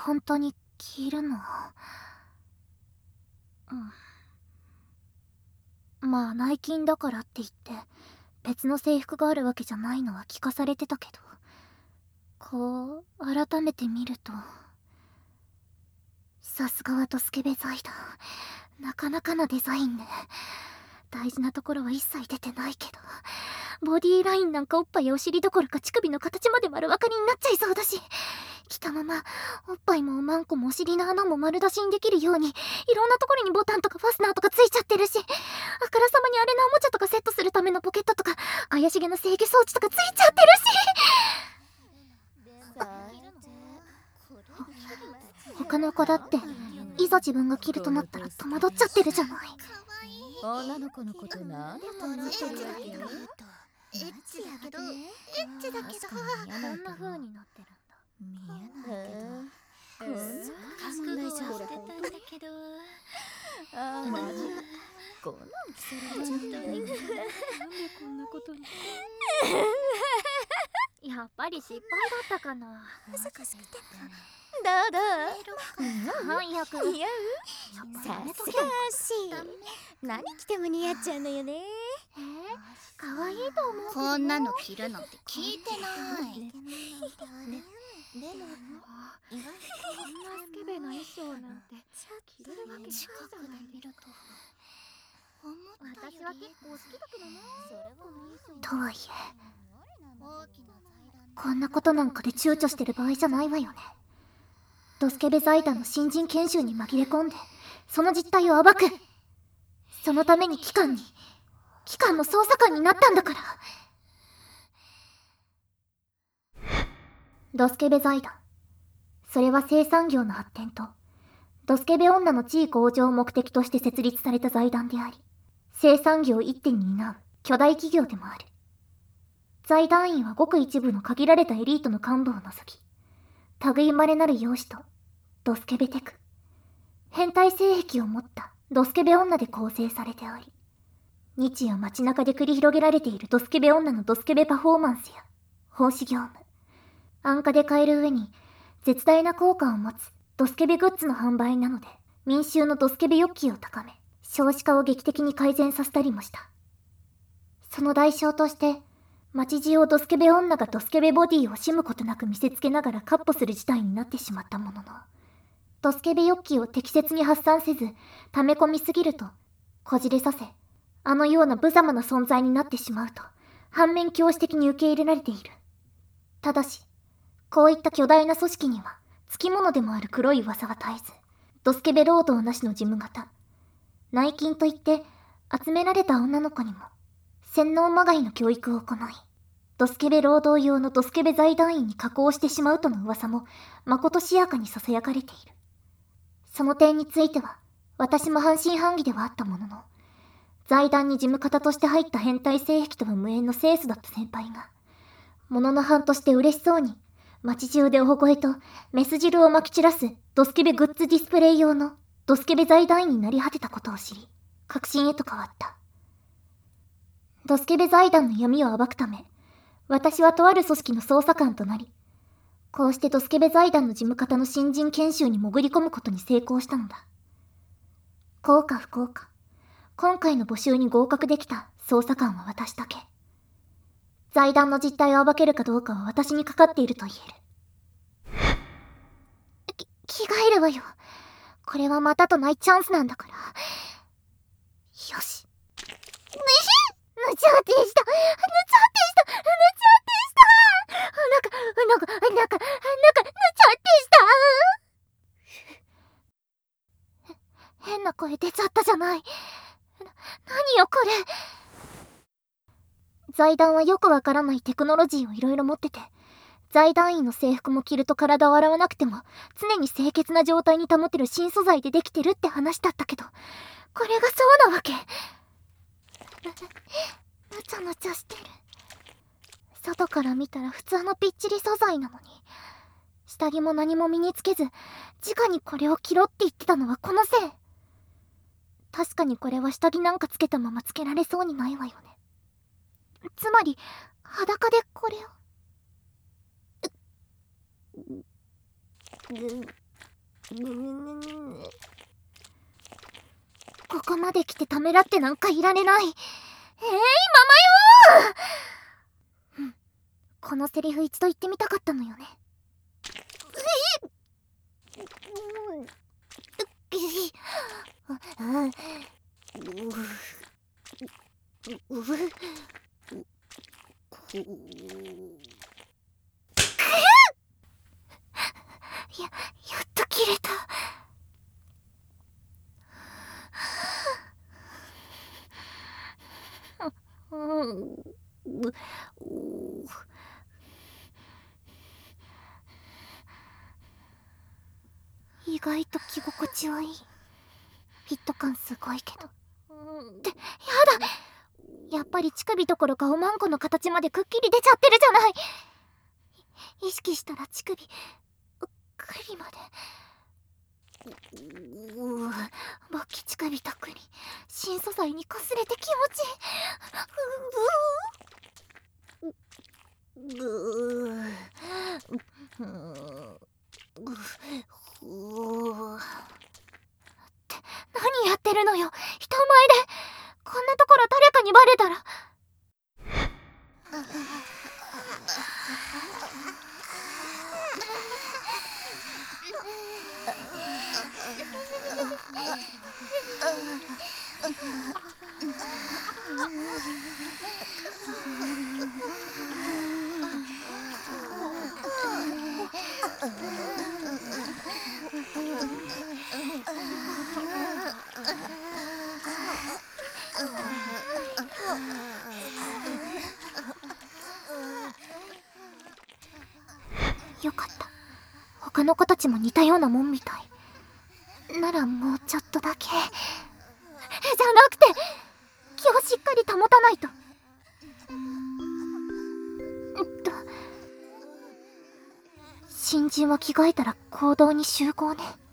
本当に着るの？まあ内勤だからって言って別の制服があるわけじゃないのは聞かされてたけど、こう改めて見ると、さすがはドスケベ財団、なかなかのデザインね。大事なところは一切出てないけど、ボディーラインなんかおっぱいやお尻どころか乳首の形まで丸分かりになっちゃいそうだし、着たままおっぱいもおまんこもお尻の穴も丸出しにできるようにいろんなところにボタンとかファスナーとかついちゃってるし、あからさまにあれのおもちゃとかセットするためのポケットとか怪しげな制御装置とかついちゃってるし、他の子だっていざ自分が着るとなったら戸惑っちゃってるじゃない。 女の子のことなんだと思ってるわけ？ エッチだけど、エッチだけど、 こんな風になってるんだ。 見えないけど、 覚悟はしてたんだけど、 ああ、マジこんなん着せられちゃったよ。 なんでこんなことに。 やっぱり失敗だったかな。 難しくてどう最悪。 似合う？さすがし何着ても似合っちゃうのよね。 可愛いと思うけど。 こんなの着るなんて聞いてない。 でも意外とこんなスケベな衣装なんて着れるわけないじ近くでゃない見ると思ったより私は結構好きだけどな。 とはいえ、 こんなことなんかで躊躇してる場合じゃないわよね。ドスケベ財団の新人研修に紛れ込んでその実態を暴く。そのために機関の捜査官になったんだから。ドスケベ財団、それは生産業の発展とドスケベ女の地位向上を目的として設立された財団であり、生産業一手に担う巨大企業でもある。財団員はごく一部の限られたエリートの幹部を除き、類まれなる容姿とドスケベテク、変態性癖を持ったドスケベ女で構成されており、日夜街中で繰り広げられているドスケベ女のドスケベパフォーマンスや奉仕業務、安価で買える上に絶大な効果を持つドスケベグッズの販売なので、民衆のドスケベ欲求を高め、少子化を劇的に改善させたりもした。その代償として街中をドスケベ女がドスケベボディを惜しむことなく見せつけながら闊歩する事態になってしまったものの、ドスケベ欲求を適切に発散せず溜め込みすぎるとこじれさせ、あのような無様な存在になってしまうと反面教師的に受け入れられている。ただしこういった巨大な組織にはつきものでもある黒い噂は絶えず、ドスケベ労働なしの事務方、内勤といって集められた女の子にも洗脳まがいの教育を行い、ドスケベ労働用のドスケベ財団員に加工してしまうとの噂もまことしやかに囁かれている。その点については私も半信半疑ではあったものの、財団に事務方として入った変態性癖とは無縁の清楚だった先輩が、ものの半として嬉しそうに街中でおほえとメス汁をまき散らすドスケベグッズディスプレイ用のドスケベ財団員になり果てたことを知り、確信へと変わった。ドスケベ財団の闇を暴くため、私はとある組織の捜査官となり、こうしてドスケベ財団の事務方の新人研修に潜り込むことに成功したのだ。幸か不幸か、今回の募集に合格できた捜査官は私だけ。財団の実態を暴けるかどうかは私にかかっていると言える。着替えるわよ。これはまたとないチャンスなんだから。よし。ぬちゃってした。ぬちゃってした。ぬちゃってした。変な声出ちゃったじゃない。何よこれ。財団はよくわからないテクノロジーをいろいろ持ってて、財団員の制服も着ると体を洗わなくても常に清潔な状態に保てる新素材でできてるって話だったけど、これがそうなわけ。ぬちゃぬちゃしてる。外から見たら普通のぴっちり素材なのに、下着も何も身につけず直にこれを着ろって言ってたのはこのせい。確かにこれは下着なんかつけたままつけられそうにないわよね。つまり裸でこれをここまで来てためらってなんかいられない。ママよこのセリフ一度言ってみたかったのよね。やっと切れた。意外と着心地はいい。フィット感すごいけど。ってやだ、やっぱり乳首どころかおまんこの形までくっきり出ちゃってるじゃない。意識したら乳首うっかりまで。勃起乳首特に新素材にこすれて気持ちいい。って何やってるのよ、人前で。こんなところ誰かにバレたら。よかった。他の子たちも似たようなもんみたい。ならもうちょっとだけ。じゃなくて、気をしっかり保たないと。新人は着替えたら行動に集合ね。